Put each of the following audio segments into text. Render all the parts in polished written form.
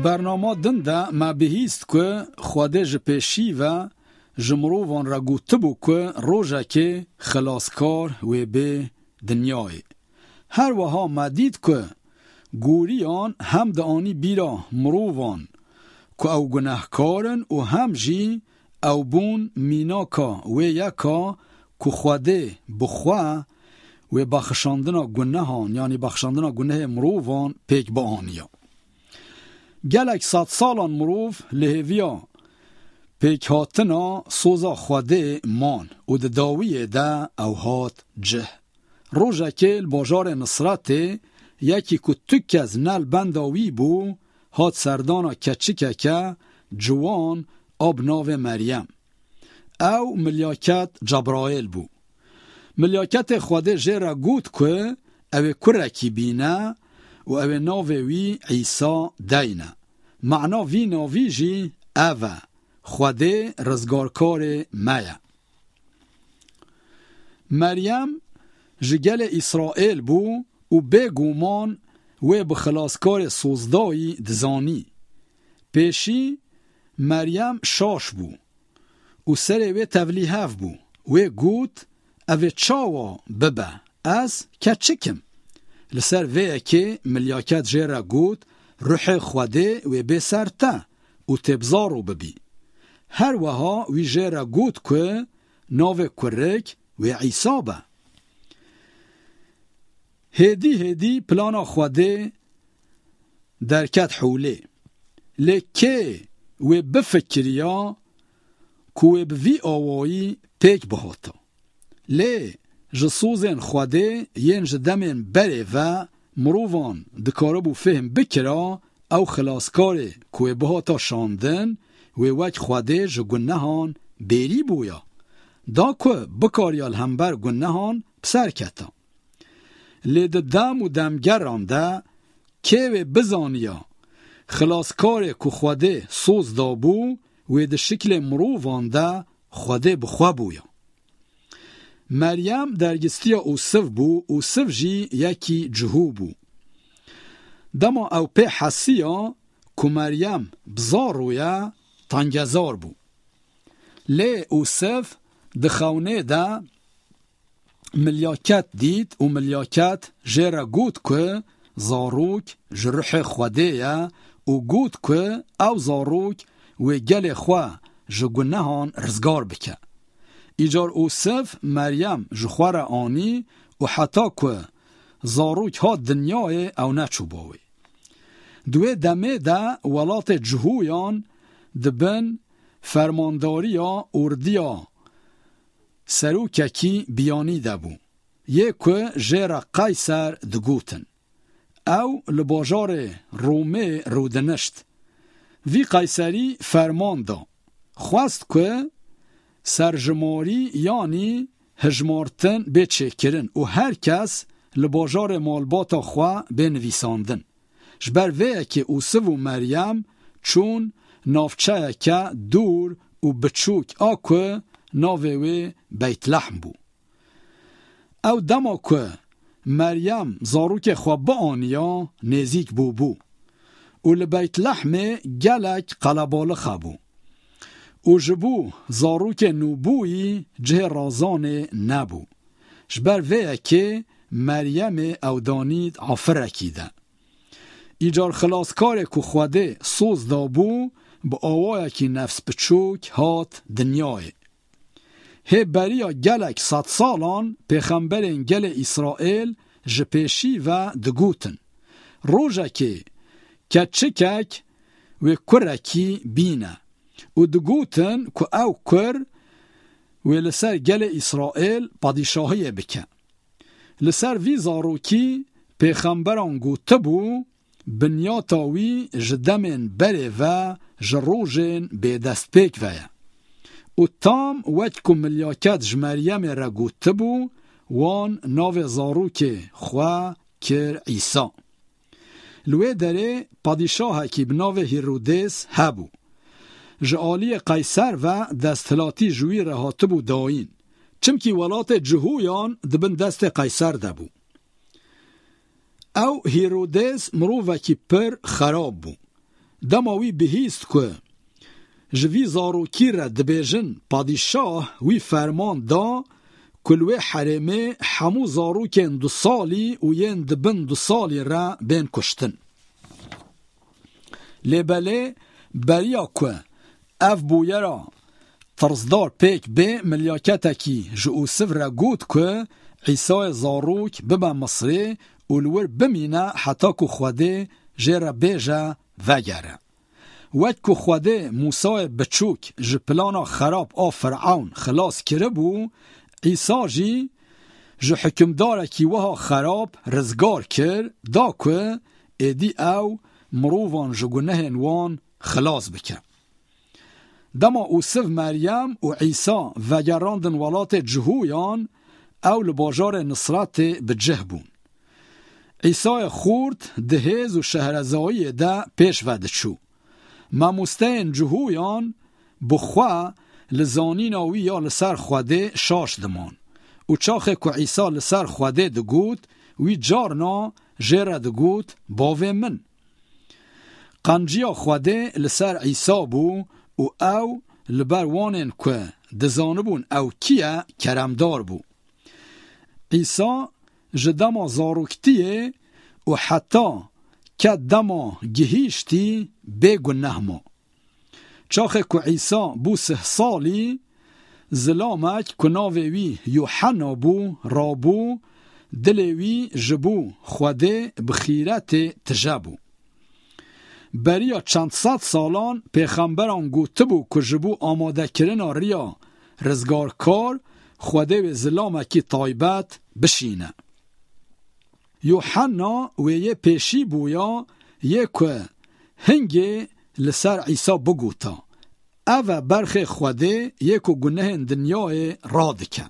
برنامه دنده ما بهیست که خواده جپیشی و جمرووان را گوته بو که روژه که خلاصکار و به دنیای. هر وها ما دید که گوریان هم دانی بیرا مرووان که او گناهکارن و هم جی او بون میناکا و یکا که خواده بخواه و بخشاندنا گناهان یعنی بخشاندنا گناه مرووان پیک با آنیا. گلک 100 سالان مروف لهویا پیک هاتنا سوزا خواده مان و ده داویه ده او هات جه. روژه که الباجار نصرت یکی که تک از نل بنداوی بو هات سردانا کچکه که جوان آب ناو مریم او ملیاکت جبرائیل بو. ملیاکت خواده جه گوت که او کرکی بینه و او ناوی عیسی دینه. معنا وی ناوی جی او خواده رزگارکار مایه. مریم جگل اسرائیل بو و بگومان و بخلاصکار سوزدایی دزانی. پیشی مریم شاش بو و سر و تولیهف بو و گوت او چاوا ببه از کچکم. لسر وی که ملیاکت جیره گوت روح خواده و بسرته و تبزارو ببی. هر وها وی جیره گوت که ناو کرک و عیسابه. هدی پلانا خواده درکت حوله لکه و بفکریا که بوی آوایی پیک بهاتا. لی جسوزن خواده ین جدمن بره و مرووان دکاربو فهم بکرا او خلاصکار که بهاتا شاندن و وک خواده جگنهان بیری بویا. دا که بکاریال همبر گنهان پسر کتا. لی دم و دمگران ده که و بزانیا خلاصکار که خواده سوز دا بو و ده شکل مرووان ده خواده بخوا بویا. مریم درگستی اوسف بو، اوسف جی یکی جهو بو. دما او پی حسیا که مریم بزار رویا تنگزار بو. لی اوسف دخونه ده ملیاکت دید و ملیاکت جره گود که زاروک جروح خوده یا و گود که او زاروک و گل خواه جگنهان رزگار بکه. ایجار اوسف مریم جخوار آنی و حتی که زاروک ها دنیای او نچو باوی. دوی دمه ده ولات جهویان دبن فرمانداریا اردیا سروککی بیانی دبو. یکو جیر قیصر دگوتن. او لباجار رومه رودنشت. وی قیصری فرمان دا. خواست که سرجماری یعنی هجمارتن بچه کرن و هر کس لباجار مالباتا خواه بنویساندن. جبر وی که اوسف و مریم چون نافچه که دور و بچوک آکو ناوی بیت لحم بو. او دما که مریم زاروک خواب با آنیا نزیک بو و لبیت لحم گلک قلبال خبو و جبو زاروک نوبوی جه رازان نبو. جبر وی که مریم او دانید عفرکی ده. ایجار خلاصکار که خواده سوز دابو با آوای که نفس بچوک هات دنیای. هی بریا گلک 100 سالان پیغمبرین گل اسرائیل جپیشی و دگوتن. روژه که کچکک و کرکی بینه و دگوتن که او کر و لسر گل اسرائیل پادشاهی بکن. لسر وی زاروکی پیغمبران گوته بو بنیاتاوی جدمن بره و جروجن به دست پیک ویا. و تام وکم ملیاکت جمریم را گوته بو وان ناو زاروک خواه کر عیسی. لوی داره پادشاه که بناو هیرودس هبو. جعالی قیصر و دستلاتی جوی رهاته بو داین. چمکی ولات جهویان دبن دست قیصر دبو. او هیرودس مروفه که پر خراب بو. دماوی بهیست که جوی زاروکی را دبیجن پادشاه وی فرمان دا کلوی حرمه همو زاروکین 2 سالی و ین دبن 2 سالی را بین کشتن. لبله بریا که اف بویه را ترزدار پیک به ملیاکت کی جوسف را گود که عیسی زاروک ببا مصری اولور بمینه حتی که خوده جره بیجه وگره. وقت که خوده موسی بچوک جپلانا خراب آف فرعون خلاص کرده بو، عیسی جی جو حکمداره کی وها خراب رزگار کرد دا که ایدی او مروفان جو گنهن وان خلاص بکن. دما اوسف مریم و عیسی وگراندن ولات جهویان او لباجار نصرت بجه بون. عیسی خورد دهیز و شهرزایی ده پیش وده چو. ماموستین جهویان بخوا لزانین آوی یا لسر خوده شاش دمان. و چاخه که عیسی لسر خوده دگود وی جارنا جره دگود باوه من. قنجیا خوده لسر عیسی بو و او لبروانین که دزانبون او کیه کرمدار بو. عیسی جدما زاروکتیه و حتی که دما گهیشتی بگنه ما. چاخه که عیسی بو 3 سالی زلامک که ناوی یوحنا بو رابو دلوی جبو خوده بخیرت تجابو. بریا چند 100 سالان پیغمبران گوته بو که جبو آماده کرنا ریا رزگارکار خوده و زلامکی طایبت بشینه. یوحنا و یه پیشی بویا یه که هنگی لسر عیسی بگوتا او برخ خوده یه که گناه دنیای رادکه.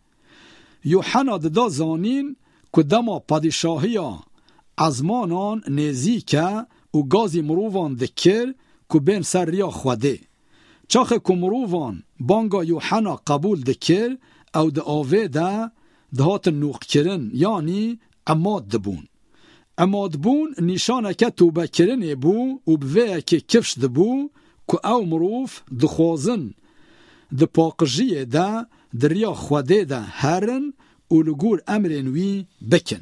یوحنا ددا زانین که دما پادشاهی ازمانان نزیکه و گازی مروفان دکر که بین سر ریا خوده. چاخه که مروفان بانگا یوحنا قبول دکر او ده آوه ده هات نوخ کرن یعنی عماد دبون. عماد بون نشانه که توبه کرنه بو و بوه که کفش دبو که او مروف دخوازن ده پاقجیه ده دریا خوده ده هرن و لگور امرنوی بکن.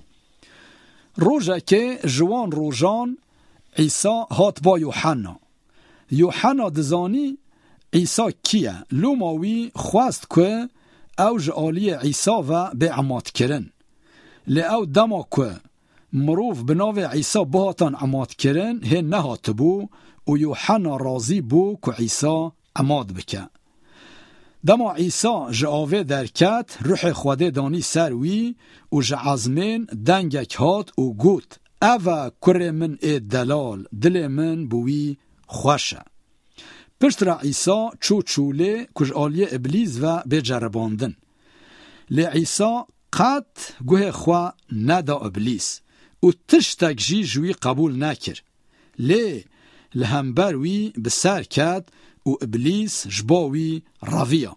روژه که جوان روژان عیسی هات با یوحنا. یوحنا دزانی عیسی کیه لوماوی خواست که او جعالی عیسی و به عماد کرن. لی او دما که مروف بناو عیسی بهاتان عماد کرن هی نهات بو و یوحنا راضی بو که عیسی عماد بکن. دما عیسی جعاوه درکت روح خوده دانی سروی و جعزمین دنگک هات و گوت اوه کره من اید دلال دل من بوی خوشه. پشت را عیسی چوله کج آلی ابلیس و بجرباندن. لی عیسی قد گوه خوا ندا ابلیس و تشتک جی جوی قبول نکر. لی لهمبروی بسر کد و ابلیس جباوی راویا.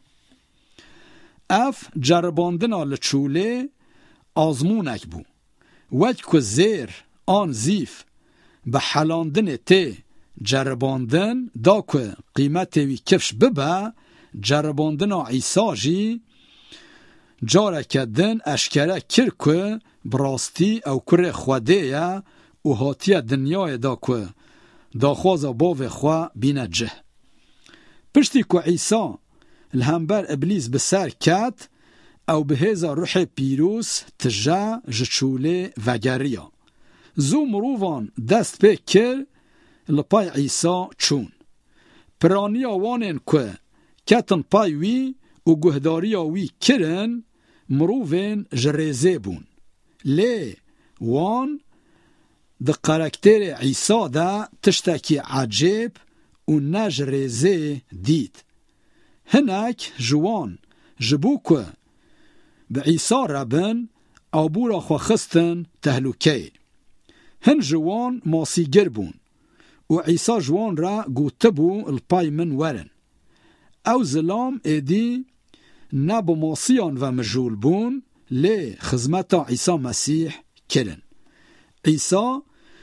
اف جرباندنا لچوله آزمونک بو. وقت که زیر آن زیف به حلاندن ته جرباندن دا که قیمت وی کفش ببه جرباندن عیسی جی جاره کدن اشکره کر که براستی او کر خوده یا و هاتی دنیای دا که دا خوازا باو خواه بینه جه. پشتی که عیسی الهمبر ابلیس بسر کد او به هزا روح پیروس تجا جچوله وگریا. زو مروفان دست پی کر لپای عیسی چون. پرانیا وانن که کتن پای وی و گهداریا وی کرن مروفن جریزه بون. لی وان ده قرکتر عیسی ده تشتکی عجیب و نجریزه دید. هنک جوان جبو که به عیسی ربن آبورا خواخستن تهلوکه. هن جوان ماسیگر بون و عیسی جوان را گوتبو الپای من ورن. او زلام ایدی نبو ماسیان و مجول بون لی خزمتا عیسی مسیح کرن. عیسی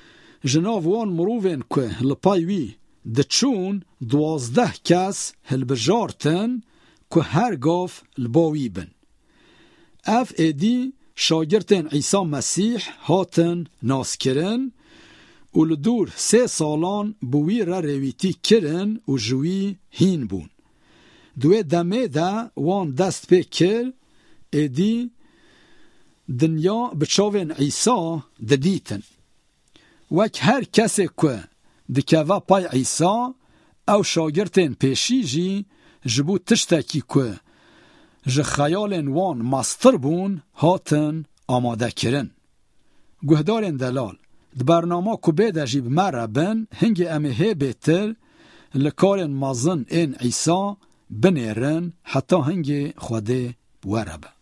جناو وان مروفين که لپایوی دچون 12 کس هلبجارتن که هر گاف لباوی بن. اف ایدی شاگرتن عیسی مسیح هاتن ناس کرن و لدور 3 سالان بوی را رویتی کرن و جوی هین بون. دوی دمه دا وان دست پی کر ایدی دنیا بچاوین عیسی ددیتن. وک هر کسی که دکاوا پای عیسی او شاگرتن پیشی جی جبو تشتکی که ج خیالن وان ماستر بون هاتن آماده کرن. گهدارن دلال د برنامه که بیده جیب مربن هنگ امه بیتر لکارن مازن این عیسی بنیرن حتی هنگ خوده بوربه.